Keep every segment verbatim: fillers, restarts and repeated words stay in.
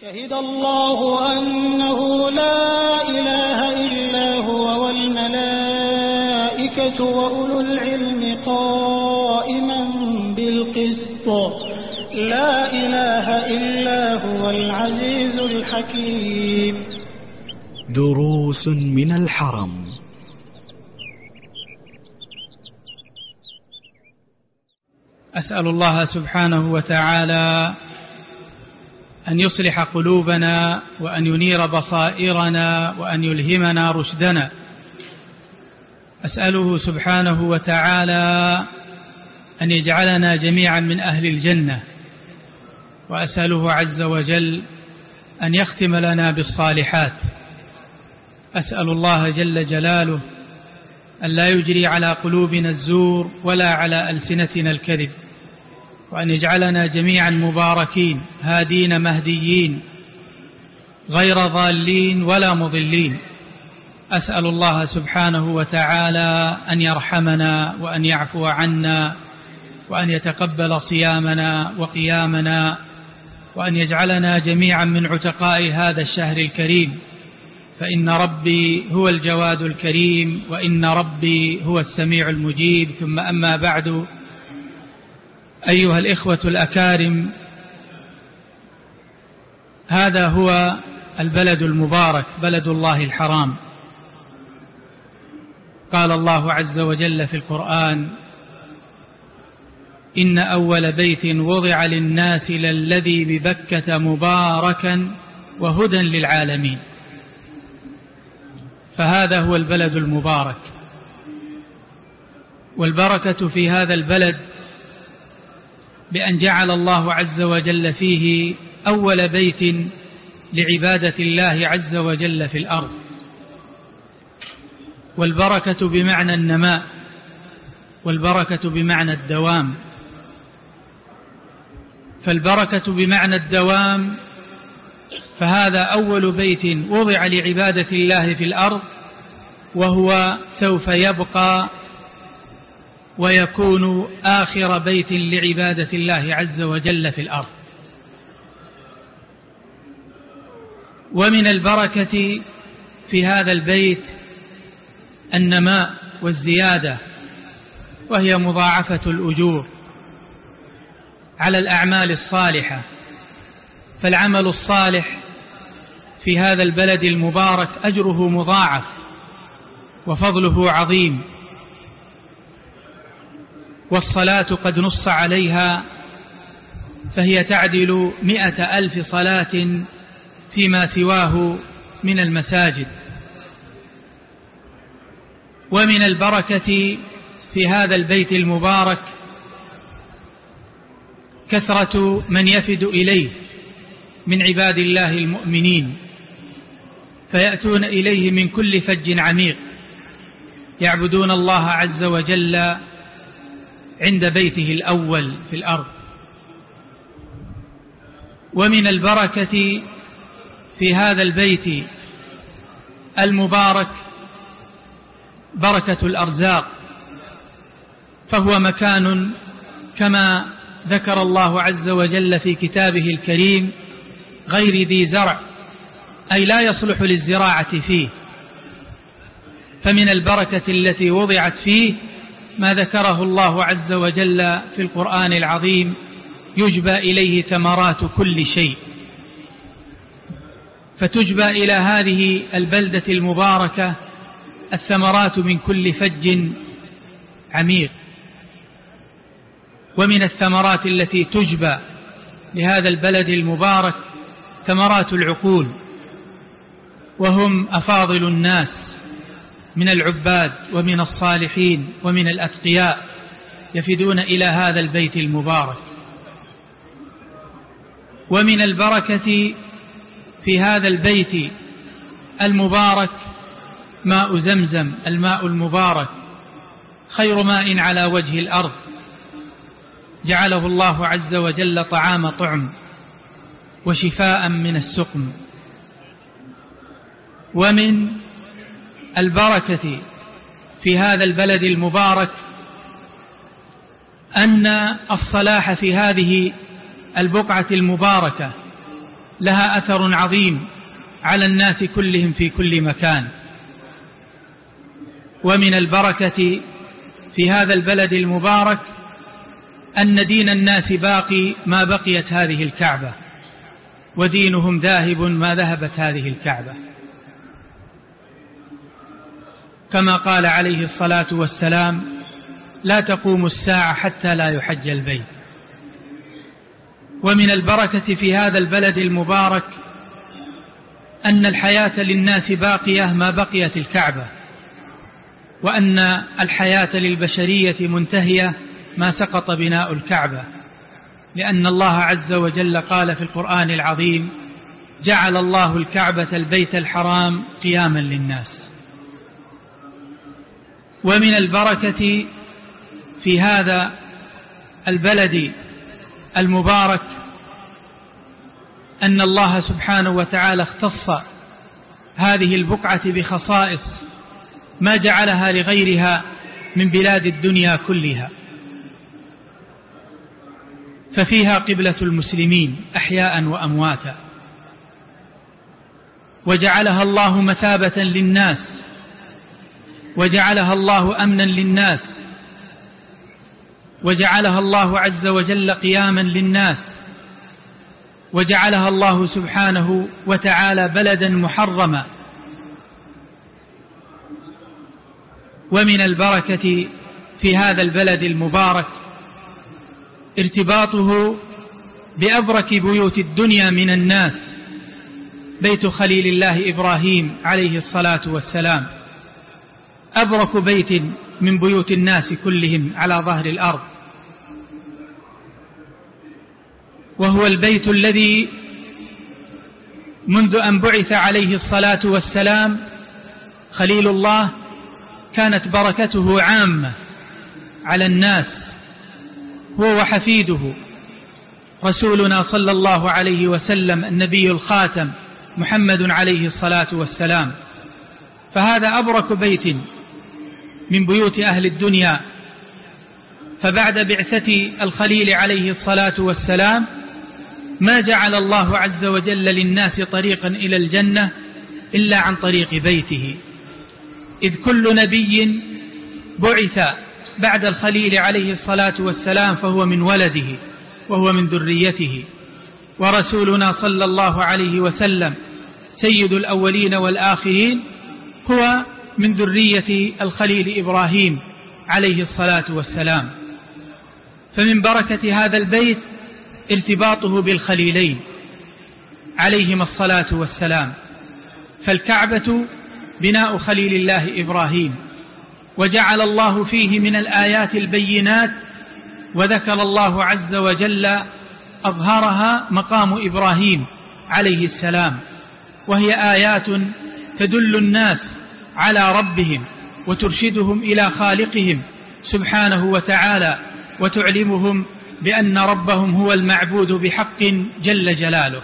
شهد الله أنه لا إله إلا هو والملائكة وأولو العلم قائما بالقسط لا إله إلا هو العزيز الحكيم. دروس من الحرم. أسأل الله سبحانه وتعالى أن يصلح قلوبنا وأن ينير بصائرنا وأن يلهمنا رشدنا. أسأله سبحانه وتعالى أن يجعلنا جميعا من أهل الجنة، وأسأله عز وجل أن يختم لنا بالصالحات. أسأل الله جل جلاله أن لا يجري على قلوبنا الزور ولا على ألسنتنا الكذب، وأن يجعلنا جميعا مباركين هادين مهديين غير ضالين ولا مضلين. أسأل الله سبحانه وتعالى أن يرحمنا وأن يعفو عنا وأن يتقبل صيامنا وقيامنا، وأن يجعلنا جميعا من عتقاء هذا الشهر الكريم، فإن ربي هو الجواد الكريم وإن ربي هو السميع المجيب. ثم أما بعد، أيها الإخوة الأكارم، هذا هو البلد المبارك، بلد الله الحرام. قال الله عز وجل في القرآن: إن أول بيت وضع للناس للذي ببكة مباركا وهدى للعالمين. فهذا هو البلد المبارك، والبركة في هذا البلد بأن جعل الله عز وجل فيه أول بيت لعبادة الله عز وجل في الأرض. والبركة بمعنى النماء، والبركة بمعنى الدوام. فالبركة بمعنى الدوام، فهذا أول بيت وضع لعبادة الله في الأرض، وهو سوف يبقى ويكون آخر بيت لعبادة الله عز وجل في الأرض. ومن البركة في هذا البيت النماء والزيادة، وهي مضاعفة الأجور على الأعمال الصالحة. فالعمل الصالح في هذا البلد المبارك أجره مضاعف وفضله عظيم. والصلاة قد نص عليها، فهي تعدل مئة ألف صلاة فيما سواه من المساجد. ومن البركة في هذا البيت المبارك كثرة من يفد إليه من عباد الله المؤمنين، فيأتون إليه من كل فج عميق يعبدون الله عز وجل عند بيته الأول في الأرض. ومن البركة في هذا البيت المبارك بركة الأرزاق، فهو مكان كما ذكر الله عز وجل في كتابه الكريم غير ذي زرع، أي لا يصلح للزراعة فيه. فمن البركة التي وضعت فيه ما ذكره الله عز وجل في القرآن العظيم: يجبى إليه ثمرات كل شيء. فتجبى إلى هذه البلدة المباركة الثمرات من كل فج عميق. ومن الثمرات التي تجبى لهذا البلد المبارك ثمرات العقول، وهم أفاضل الناس من العباد ومن الصالحين ومن الأتقياء يفدون إلى هذا البيت المبارك. ومن البركة في هذا البيت المبارك ماء زمزم، الماء المبارك خير ماء على وجه الأرض، جعله الله عز وجل طعام طعم وشفاء من السقم. ومن البركة في هذا البلد المبارك أن الصلاح في هذه البقعة المباركة لها أثر عظيم على الناس كلهم في كل مكان. ومن البركة في هذا البلد المبارك أن دين الناس باقي ما بقيت هذه الكعبة، ودينهم ذاهب ما ذهبت هذه الكعبة، كما قال عليه الصلاة والسلام: لا تقوم الساعة حتى لا يحج البيت. ومن البركة في هذا البلد المبارك أن الحياة للناس باقية ما بقيت الكعبة، وأن الحياة للبشرية منتهية ما سقط بناء الكعبة، لأن الله عز وجل قال في القرآن العظيم: جعل الله الكعبة البيت الحرام قياما للناس. ومن البركة في هذا البلد المبارك أن الله سبحانه وتعالى اختص هذه البقعة بخصائص ما جعلها لغيرها من بلاد الدنيا كلها، ففيها قبلة المسلمين أحياء وأمواتا، وجعلها الله مثابة للناس، وجعلها الله أمنا للناس، وجعلها الله عز وجل قياما للناس، وجعلها الله سبحانه وتعالى بلدا محرما. ومن البركة في هذا البلد المبارك ارتباطه بأبرك بيوت الدنيا من الناس، بيت خليل الله إبراهيم عليه الصلاة والسلام، أبرك بيت من بيوت الناس كلهم على ظهر الأرض، وهو البيت الذي منذ أن بعث عليه الصلاة والسلام خليل الله كانت بركته عامة على الناس، هو وحفيده رسولنا صلى الله عليه وسلم النبي الخاتم محمد عليه الصلاة والسلام. فهذا أبرك بيت من بيوت أهل الدنيا. فبعد بعثة الخليل عليه الصلاة والسلام ما جعل الله عز وجل للناس طريقا إلى الجنة إلا عن طريق بيته، إذ كل نبي بعث بعد الخليل عليه الصلاة والسلام فهو من ولده وهو من ذريته، ورسولنا صلى الله عليه وسلم سيد الأولين والآخرين هو من ذرية الخليل إبراهيم عليه الصلاة والسلام. فمن بركة هذا البيت ارتباطه بالخليلين عليهما الصلاة والسلام، فالكعبة بناء خليل الله إبراهيم، وجعل الله فيه من الآيات البينات، وذكر الله عز وجل أظهرها مقام إبراهيم عليه السلام، وهي آيات تدل الناس على ربهم وترشدهم إلى خالقهم سبحانه وتعالى، وتعلمهم بأن ربهم هو المعبود بحق جل جلاله.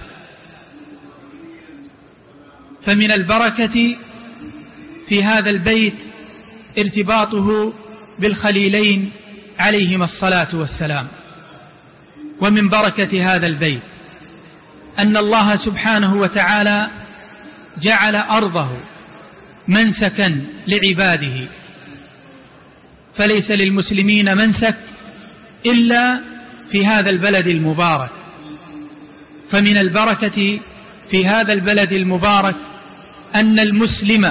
فمن البركة في هذا البيت ارتباطه بالخليلين عليهما الصلاة والسلام. ومن بركة هذا البيت أن الله سبحانه وتعالى جعل أرضه منسكا لعباده، فليس للمسلمين منسك إلا في هذا البلد المبارك. فمن البركة في هذا البلد المبارك أن المسلم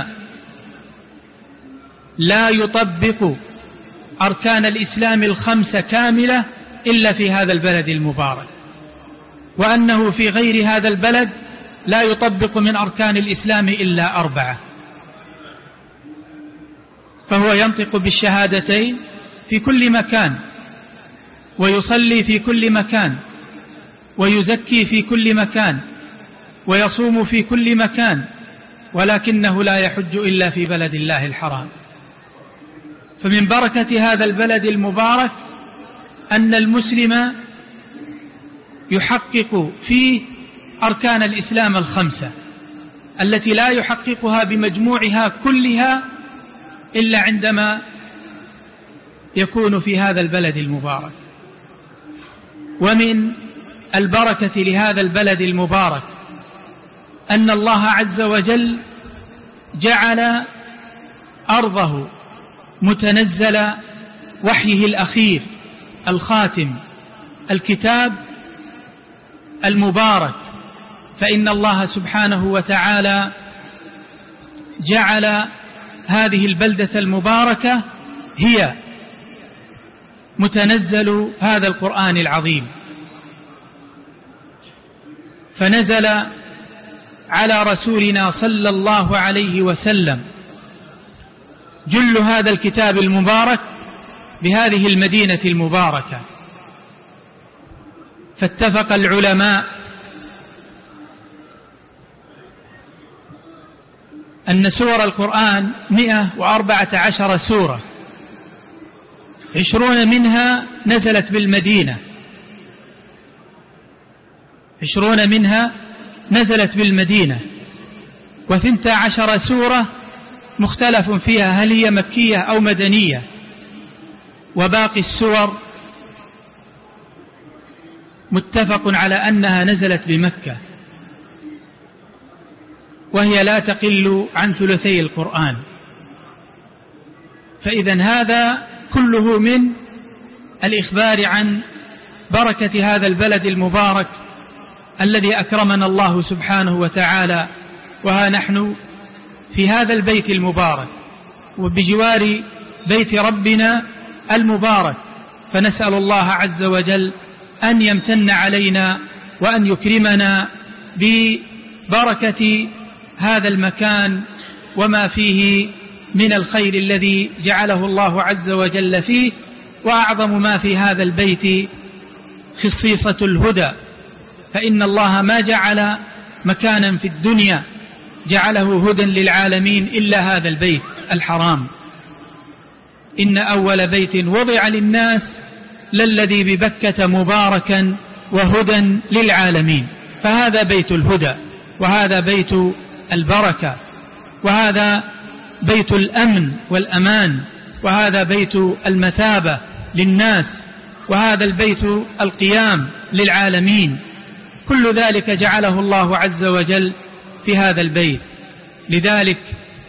لا يطبق أركان الإسلام الخمسة كاملة إلا في هذا البلد المبارك، وأنه في غير هذا البلد لا يطبق من أركان الإسلام إلا أربعة. فهو ينطق بالشهادتين في كل مكان، ويصلي في كل مكان، ويزكي في كل مكان، ويصوم في كل مكان، ولكنه لا يحج إلا في بلد الله الحرام. فمن بركة هذا البلد المبارك أن المسلم يحقق فيه أركان الإسلام الخمسة التي لا يحققها بمجموعها كلها إلا عندما يكون في هذا البلد المبارك. ومن البركة لهذا البلد المبارك أن الله عز وجل جعل أرضه متنزل وحيه الأخير الخاتم الكتاب المبارك، فإن الله سبحانه وتعالى جعل هذه البلدة المباركة هي متنزل هذا القرآن العظيم، فنزل على رسولنا صلى الله عليه وسلم جل هذا الكتاب المبارك بهذه المدينة المباركة. فاتفق العلماء أن سور القرآن مئة وأربعة عشر سورة، عشرون منها نزلت بالمدينة عشرون منها نزلت بالمدينة وثنتا عشر سورة مختلف فيها هل هي مكية أو مدنية، وباقي السور متفق على أنها نزلت بمكة، وهي لا تقل عن ثلثي القرآن. فإذا هذا كله من الإخبار عن بركة هذا البلد المبارك الذي أكرمنا الله سبحانه وتعالى، وها نحن في هذا البيت المبارك وبجوار بيت ربنا المبارك، فنسأل الله عز وجل أن يمتن علينا وأن يكرمنا ببركة هذا المكان وما فيه من الخير الذي جعله الله عز وجل فيه. وأعظم ما في هذا البيت خصيصة الهدى، فإن الله ما جعل مكانا في الدنيا جعله هدى للعالمين إلا هذا البيت الحرام. إن أول بيت وضع للناس للذي ببكة مباركا وهدى للعالمين، فهذا بيت الهدى، وهذا بيت البركة، وهذا بيت الأمن والأمان، وهذا بيت المثابة للناس، وهذا البيت القيام للعالمين. كل ذلك جعله الله عز وجل في هذا البيت. لذلك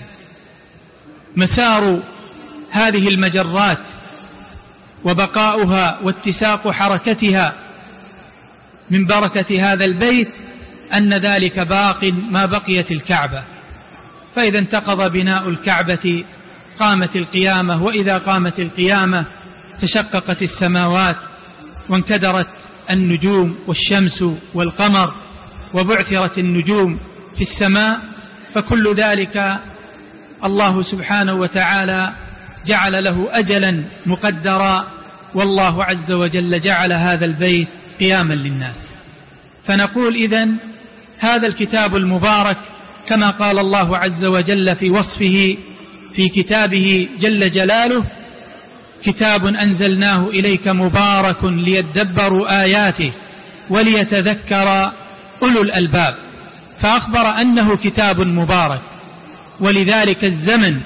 مسار هذه المجرات وبقاؤها واتساق حركتها من بركة هذا البيت أن ذلك باق ما بقيت الكعبة، فإذا انتقض بناء الكعبة قامت القيامة، وإذا قامت القيامة تشققت السماوات وانكدرت النجوم والشمس والقمر وبعثرت النجوم في السماء، فكل ذلك الله سبحانه وتعالى جعل له أجلا مقدرا، والله عز وجل جعل هذا البيت قياما للناس. فنقول إذن هذا الكتاب المبارك كما قال الله عز وجل في وصفه في كتابه جل جلاله: كتاب أنزلناه إليك مبارك ليدبروا آياته وليتذكر أولو الألباب. فأخبر أنه كتاب مبارك، ولذلك الزمن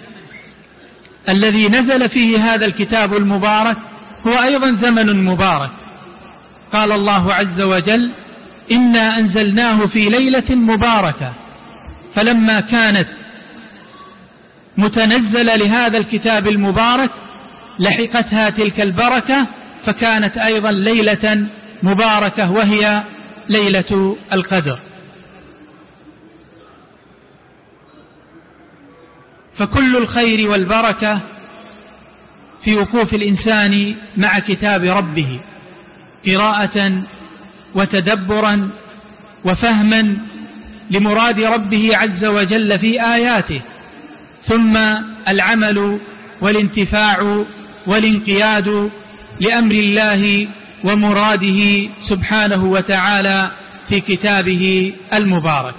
الذي نزل فيه هذا الكتاب المبارك هو أيضا زمن مبارك. قال الله عز وجل: إنا أنزلناه في ليلة مباركة. فلما كانت متنزلة لهذا الكتاب المبارك لحقتها تلك البركة، فكانت أيضا ليلة مباركة وهي ليلة القدر. فكل الخير والبركة في وقوف الإنسان مع كتاب ربه قراءة وتدبرا وفهما لمراد ربه عز وجل في آياته، ثم العمل والانتفاع والانقياد لأمر الله ومراده سبحانه وتعالى في كتابه المبارك.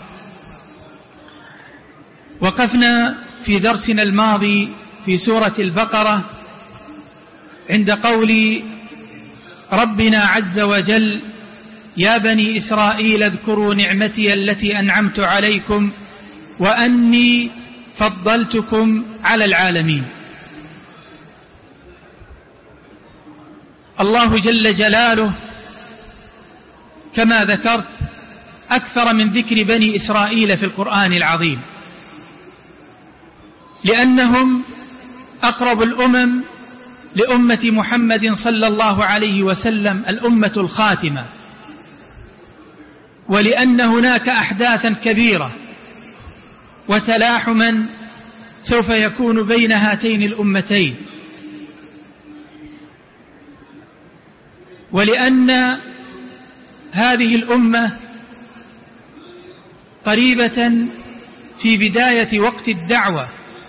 وقفنا في درسنا الماضي في سورة البقرة عند قول ربنا عز وجل: يا بني إسرائيل اذكروا نعمتي التي أنعمت عليكم وأني فضلتكم على العالمين. الله جل جلاله كما ذكرت أكثر من ذكر بني إسرائيل في القرآن العظيم، لأنهم أقرب الأمم لأمة محمد صلى الله عليه وسلم، الأمة الخاتمة، ولأن هناك أحداثا كبيرة وتلاحما سوف يكون بين هاتين الأمتين، ولأن هذه الأمة قريبة في بداية وقت الدعوة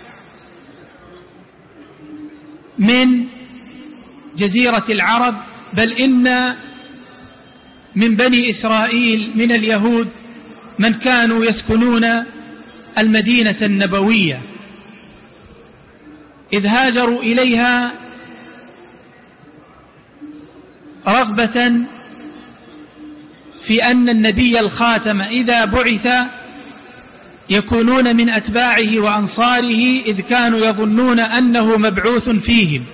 من جزيرة العرب، بل إن من بني إسرائيل من اليهود من كانوا يسكنون المدينة النبوية، إذ هاجروا إليها رغبة في أن النبي الخاتم إذا بعث يكونون من أتباعه وأنصاره، إذ كانوا يظنون أنه مبعوث فيهم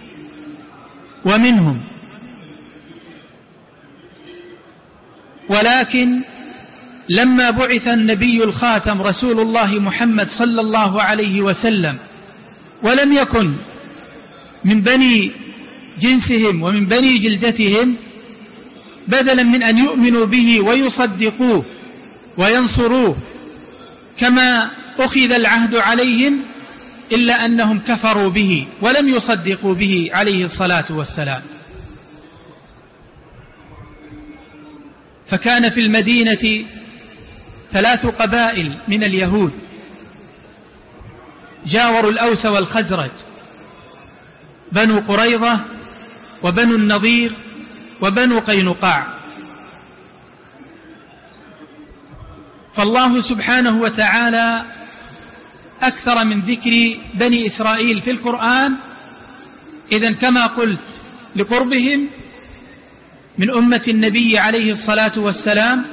ومنهم. ولكن لما بعث النبي الخاتم رسول الله محمد صلى الله عليه وسلم ولم يكن من بني جنسهم ومن بني جلدتهم، بدلا من أن يؤمنوا به ويصدقوه وينصروه كما أخذ العهد عليهم، إلا أنهم كفروا به ولم يصدقوا به عليه الصلاة والسلام. فكان في المدينة ثلاث قبائل من اليهود جاوروا الأوس والخزرج، بنو قريظة وبنو النضير وبنو قينقاع. فالله سبحانه وتعالى أكثر من ذكر بني إسرائيل في القرآن، إذن كما قلت لقربهم من أمة النبي عليه الصلاة والسلام،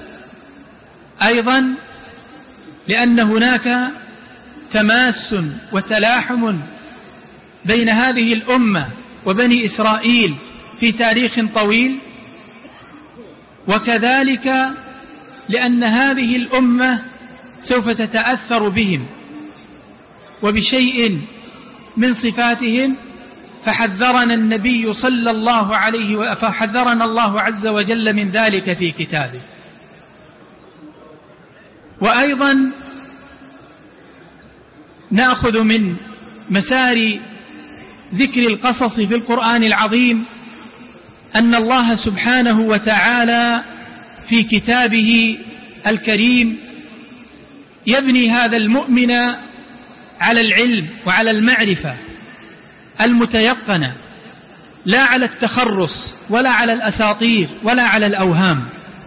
أيضا لأن هناك تماس وتلاحم بين هذه الأمة وبني إسرائيل في تاريخ طويل، وكذلك لأن هذه الأمة سوف تتأثر بهم وبشيء من صفاتهم، فحذرنا النبي صلى الله عليه وسلم فحذرنا الله عز وجل من ذلك في كتابه. وأيضا نأخذ من مسار ذكر القصص في القرآن العظيم أن الله سبحانه وتعالى في كتابه الكريم يبني هذا المؤمن على العلم وعلى المعرفة المتيقنة، لا على التخرص ولا على الأساطير ولا على الأوهام.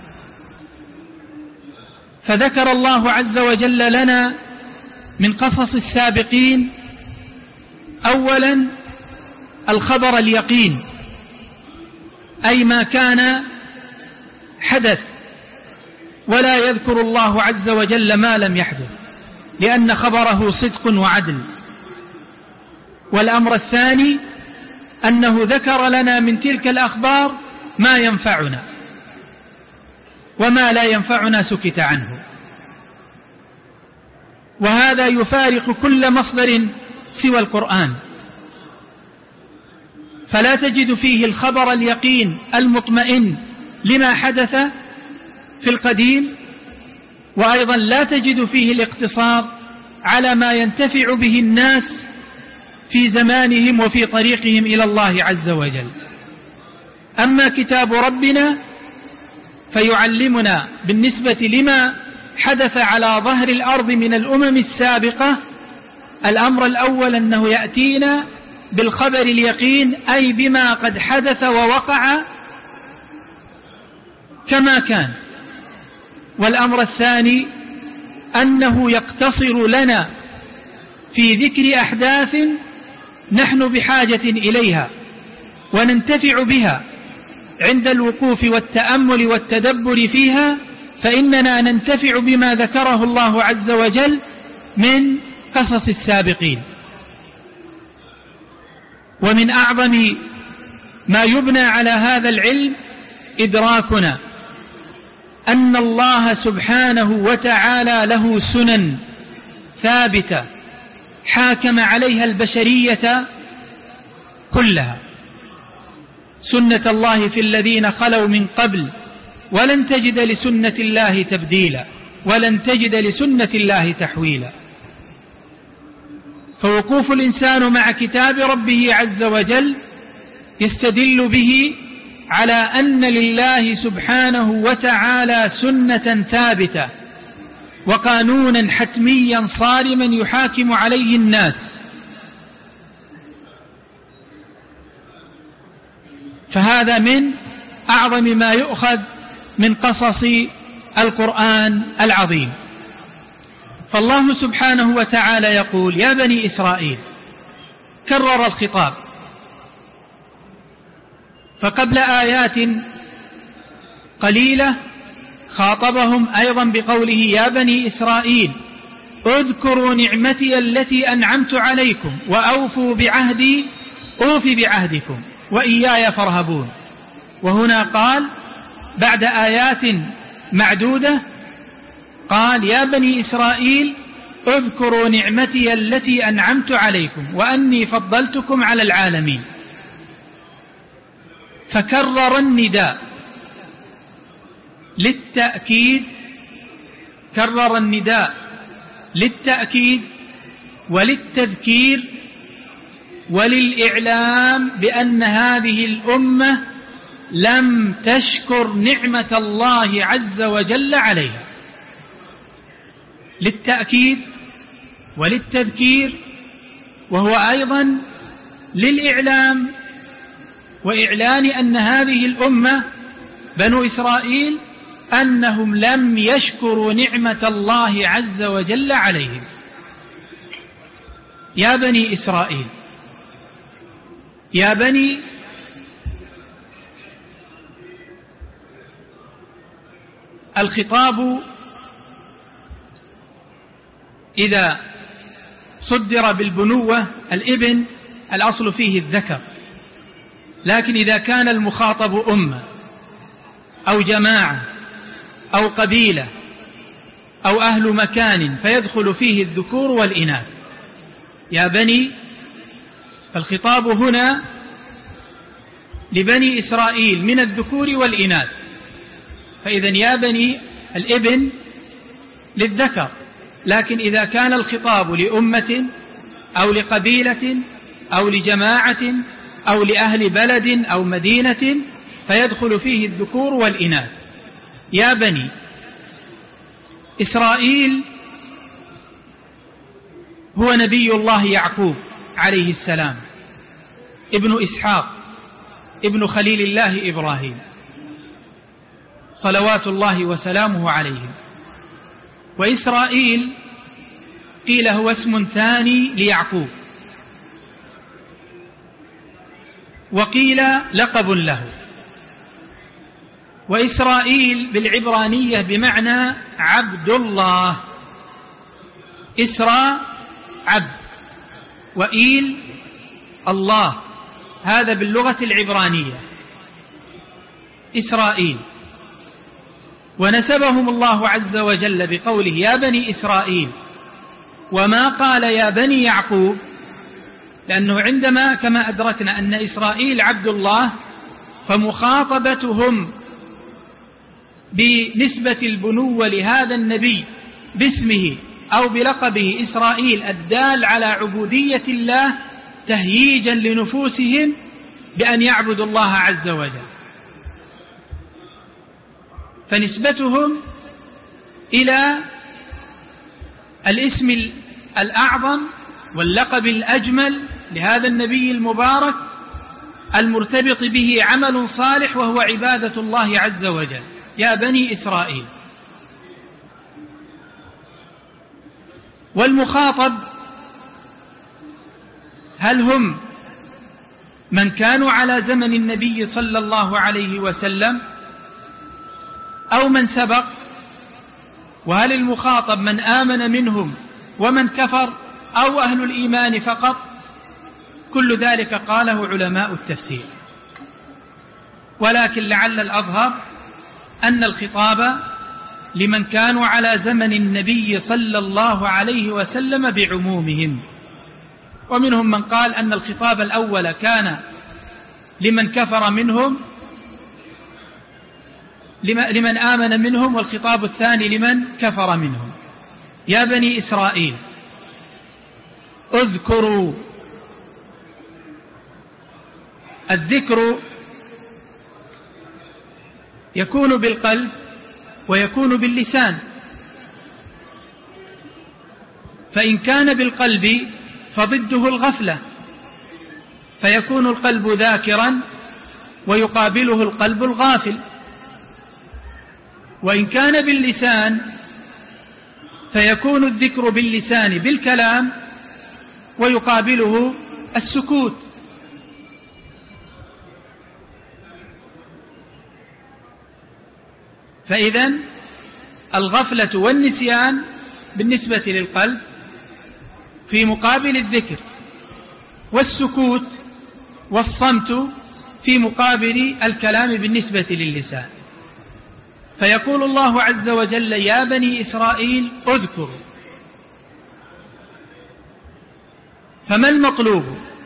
فذكر الله عز وجل لنا من قصص السابقين أولا الخبر اليقين، أي ما كان حدث، ولا يذكر الله عز وجل ما لم يحدث، لأن خبره صدق وعدل. والأمر الثاني أنه ذكر لنا من تلك الأخبار ما ينفعنا، وما لا ينفعنا سكت عنه. وهذا يفارق كل مصدر سوى القرآن، فلا تجد فيه الخبر اليقين المطمئن لما حدث في القديم، وأيضا لا تجد فيه الاقتصار على ما ينتفع به الناس في زمانهم وفي طريقهم إلى الله عز وجل. أما كتاب ربنا فيعلمنا بالنسبة لما حدث على ظهر الأرض من الأمم السابقة الأمر الأول أنه يأتينا بالخبر اليقين، أي بما قد حدث ووقع كما كان. والأمر الثاني أنه يقتصر لنا في ذكر أحداث نحن بحاجة إليها وننتفع بها عند الوقوف والتأمل والتدبر فيها، فإننا ننتفع بما ذكره الله عز وجل من قصص السابقين. ومن أعظم ما يبنى على هذا العلم إدراكنا أن الله سبحانه وتعالى له سنن ثابتة حاكم عليها البشرية كلها، سنة الله في الذين خلوا من قبل ولن تجد لسنة الله تبديلا ولن تجد لسنة الله تحويلا. فوقوف الإنسان مع كتاب ربه عز وجل يستدل به على أن لله سبحانه وتعالى سنة ثابتة وقانونا حتميا صارما يحاكم عليه الناس. فهذا من أعظم ما يؤخذ من قصص القرآن العظيم. فالله سبحانه وتعالى يقول: يا بني إسرائيل، كرر الخطاب، فقبل آيات قليلة خاطبهم أيضا بقوله: يا بني إسرائيل اذكروا نعمتي التي أنعمت عليكم وأوفوا بعهدي أوف بعهدكم وإياي فارهبون. وهنا قال بعد آيات معدودة قال: يا بني إسرائيل اذكروا نعمتي التي أنعمت عليكم وأني فضلتكم على العالمين. فكرر النداء للتأكيد، كرر النداء للتأكيد وللتذكير وللإعلام بأن هذه الأمة لم تشكر نعمة الله عز وجل عليها، للتأكيد وللتذكير، وهو أيضا للإعلام وإعلان أن هذه الأمة بنو إسرائيل أنهم لم يشكروا نعمة الله عز وجل عليهم. يا بني إسرائيل، يا بني الخطاب إذا صدر بالبنوة الابن الأصل فيه الذكر، لكن إذا كان المخاطب أمة أو جماعة أو قبيلة أو أهل مكان فيدخل فيه الذكور والإناث. يا بني، فالخطاب هنا لبني إسرائيل من الذكور والإناث، فإذا يا بني الابن للذكر، لكن إذا كان الخطاب لأمة أو لقبيلة أو لجماعة أو لأهل بلد أو مدينة فيدخل فيه الذكور والإناث. يا بني إسرائيل هو نبي الله يعقوب عليه السلام، ابن إسحاق، ابن خليل الله إبراهيم صلوات الله وسلامه عليهم. وإسرائيل قيل هو اسم ثاني ليعقوب، وقيل لقب له. وإسرائيل بالعبرانية بمعنى عبد الله، إسراء عبد وإيل الله، هذا باللغة العبرانية إسرائيل. ونسبهم الله عز وجل بقوله يا بني إسرائيل، وما قال يا بني يعقوب، لأنه عندما كما أدركنا أن إسرائيل عبد الله فمخاطبتهم بنسبة البنوة لهذا النبي باسمه أو بلقبه إسرائيل الدال على عبودية الله تهييجا لنفوسهم بأن يعبدوا الله عز وجل. فنسبتهم إلى الاسم الأعظم واللقب الأجمل لهذا النبي المبارك المرتبط به عمل صالح وهو عبادة الله عز وجل، يا بني إسرائيل. والمخاطب هل هم من كانوا على زمن النبي صلى الله عليه وسلم أو من سبق؟ وهل المخاطب من آمن منهم ومن كفر أو أهل الإيمان فقط؟ كل ذلك قاله علماء التفسير، ولكن لعل الأظهر أن الخطاب لمن كانوا على زمن النبي صلى الله عليه وسلم بعمومهم، ومنهم من قال أن الخطاب الأول كان لمن كفر منهم لمن آمن منهم، والخطاب الثاني لمن كفر منهم. يا بني إسرائيل اذكروا. الذكر يكون بالقلب ويكون باللسان، فإن كان بالقلب فضده الغفلة، فيكون القلب ذاكرا ويقابله القلب الغافل. وإن كان باللسان فيكون الذكر باللسان بالكلام ويقابله السكوت. فإذن الغفلة والنسيان بالنسبة للقلب في مقابل الذكر، والسكوت والصمت في مقابل الكلام بالنسبة للسان. فيقول الله عز وجل: يا بني إسرائيل اذكروا. فما المطلوب؟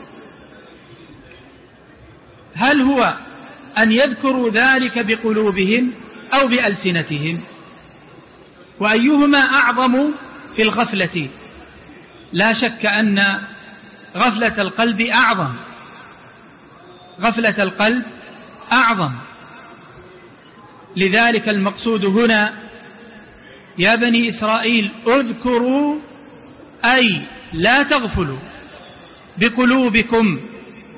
هل هو أن يذكروا ذلك بقلوبهم أو بألسنتهم؟ وأيهما أعظم في الغفلة؟ لا شك أن غفلة القلب أعظم، غفلة القلب أعظم. لذلك المقصود هنا يا بني إسرائيل اذكروا، أي لا تغفلوا بقلوبكم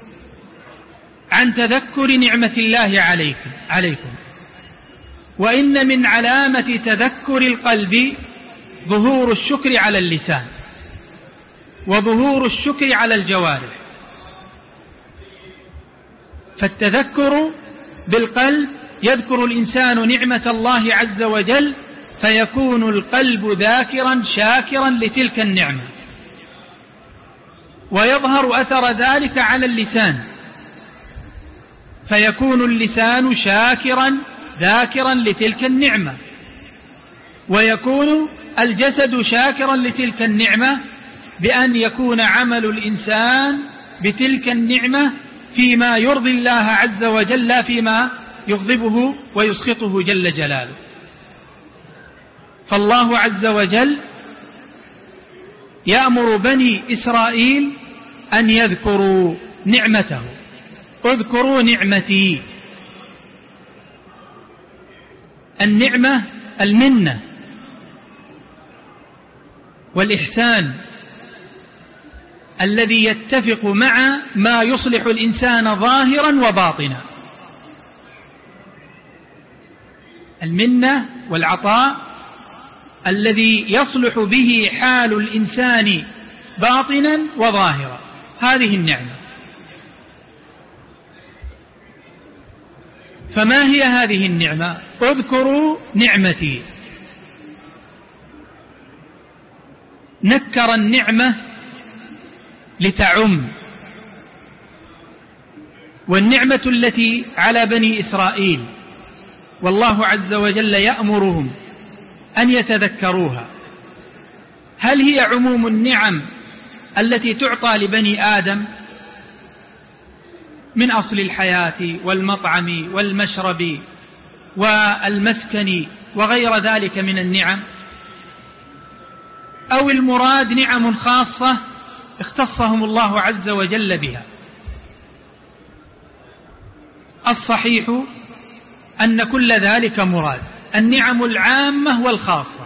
عن تذكر نعمة الله عليكم عليكم وإن من علامة تذكر القلب ظهور الشكر على اللسان وظهور الشكر على الجوارح. فالتذكر بالقلب يذكر الإنسان نعمة الله عز وجل، فيكون القلب ذاكرا شاكرا لتلك النعمة، ويظهر أثر ذلك على اللسان، فيكون اللسان شاكرا ذاكرا لتلك النعمة، ويكون الجسد شاكرا لتلك النعمة بأن يكون عمل الإنسان بتلك النعمة فيما يرضي الله عز وجل لا فيما يغضبه ويسخطه جل جلاله. فالله عز وجل يأمر بني إسرائيل أن يذكروا نعمته. اذكروا نعمتي. النعمة المنة والإحسان الذي يتفق مع ما يصلح الإنسان ظاهرا وباطنا. المنة والعطاء الذي يصلح به حال الإنسان باطنا وظاهرا، هذه النعمة. فما هي هذه النعمة؟ اذكروا نعمتي. نكر النعمة لتعم، والنعمة التي على بني إسرائيل والله عز وجل يأمرهم أن يتذكروها، هل هي عموم النعم التي تعطى لبني آدم من أصل الحياة والمطعم والمشرب والمسكن وغير ذلك من النعم، أو المراد نعم خاصة اختصهم الله عز وجل بها؟ الصحيح أن كل ذلك مراد، النعم العامة والخاصة.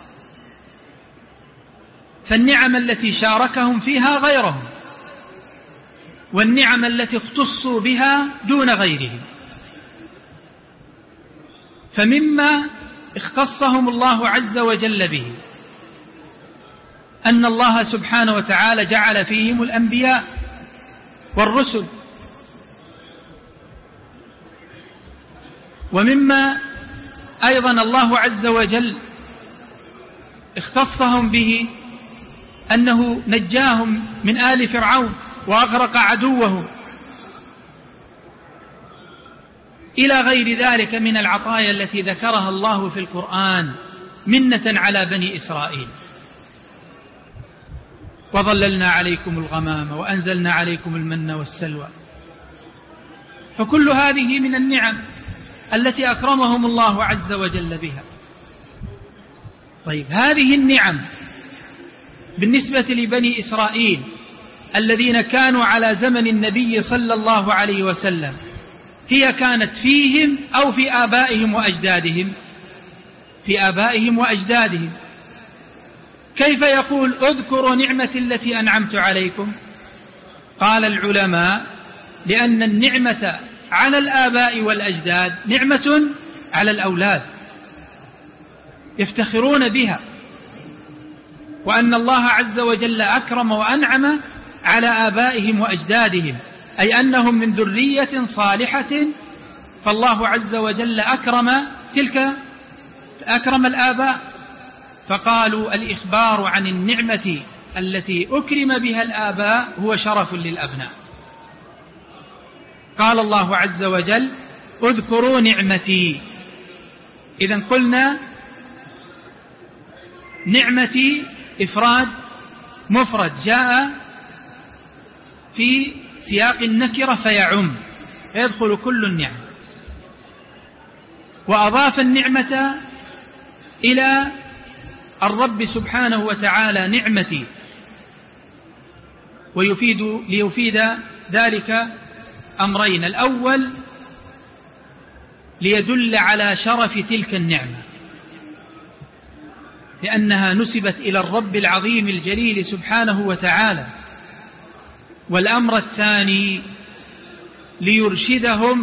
فالنعم التي شاركهم فيها غيرهم، والنعم التي اختصوا بها دون غيرهم. فمما اختصهم الله عز وجل به أن الله سبحانه وتعالى جعل فيهم الأنبياء والرسل. ومما أيضا الله عز وجل اختصهم به أنه نجاهم من آل فرعون وأغرق عدوه، إلى غير ذلك من العطايا التي ذكرها الله في القرآن منة على بني إسرائيل. وظللنا عليكم الغمام وأنزلنا عليكم المن والسلوى. فكل هذه من النعم التي أكرمهم الله عز وجل بها. طيب، هذه النعم بالنسبة لبني إسرائيل الذين كانوا على زمن النبي صلى الله عليه وسلم هي كانت فيهم أو في آبائهم وأجدادهم؟ في آبائهم وأجدادهم. كيف يقول اذكروا نعمة التي أنعمت عليكم؟ قال العلماء لأن النعمة على الآباء والأجداد نعمة على الأولاد يفتخرون بها، وأن الله عز وجل أكرم وأنعم على آبائهم وأجدادهم، أي أنهم من ذرية صالحة، فالله عز وجل أكرم تلك أكرم الآباء. فقالوا الإخبار عن النعمة التي أكرم بها الآباء هو شرف للأبناء. قال الله عز وجل اذكروا نعمتي. إذن قلنا نعمتي إفراد مفرد جاء في سياق النكرة فيعم، يدخل كل النعم. وأضاف النعمة إلى الرب سبحانه وتعالى نعمتي، ويفيد ليفيد ذلك أمرين: الأول ليدل على شرف تلك النعمة لأنها نسبت إلى الرب العظيم الجليل سبحانه وتعالى، والأمر الثاني ليرشدهم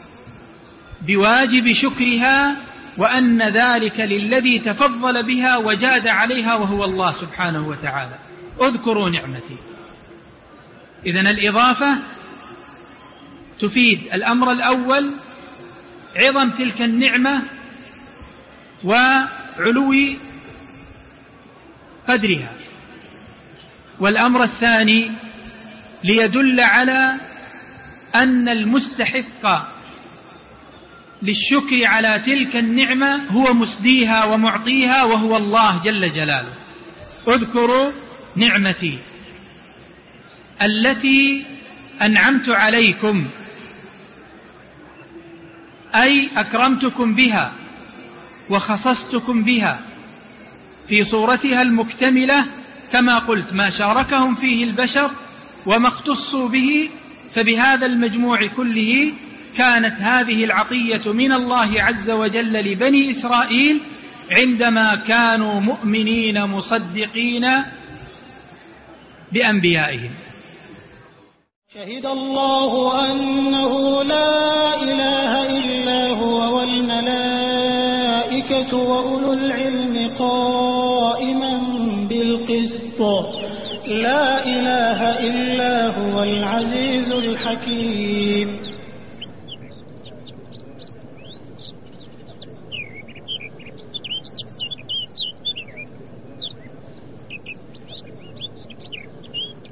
بواجب شكرها، وأن ذلك للذي تفضل بها وجاد عليها وهو الله سبحانه وتعالى. اذكروا نعمتي. إذن الإضافة تفيد الأمر الأول عظم تلك النعمة وعلو قدرها، والأمر الثاني ليدل على أن المستحق للشكر على تلك النعمة هو مسديها ومعطيها وهو الله جل جلاله. اذكروا نعمتي التي أنعمت عليكم، أي أكرمتكم بها وخصصتكم بها في صورتها المكتملة، كما قلت ما شاركهم فيه البشر وما اختصوا به، فبهذا المجموع كله كانت هذه العطية من الله عز وجل لبني إسرائيل عندما كانوا مؤمنين مصدقين بأنبيائهم. شهد الله أنه لا إله إلا هو والملائكة وأولو العلم قائما بالقسط لا إله إلا هو العزيز الحكيم.